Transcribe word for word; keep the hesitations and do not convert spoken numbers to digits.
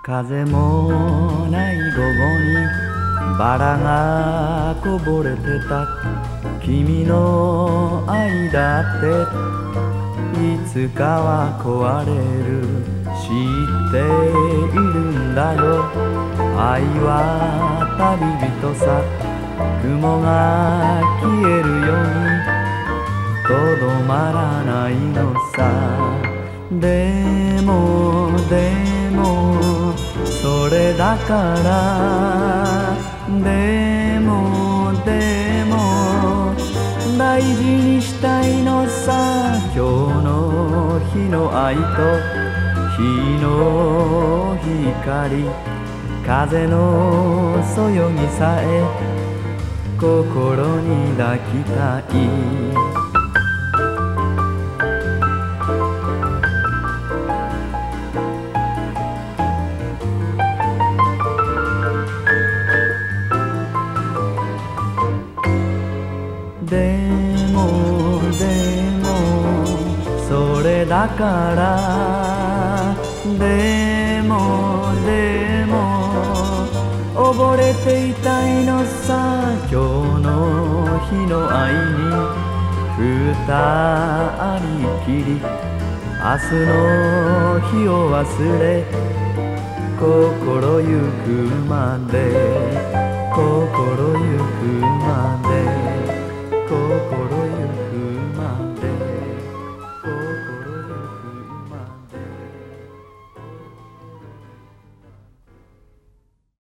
風もない午後にバラがこぼれてた。君の愛だっていつかは壊れる、知っているんだよ。愛は旅人さ、雲が消えるようにとどまらないのさ。でもでもそれだから、でもでも大事にしたいのさ。今日の日の愛と日の光、風のそよぎさえ心に抱きたい。でもでもそれだから、でもでも溺れていたいのさ。今日の日の愛に二人きり、明日の日を忘れ心ゆくまで、心ゆくまで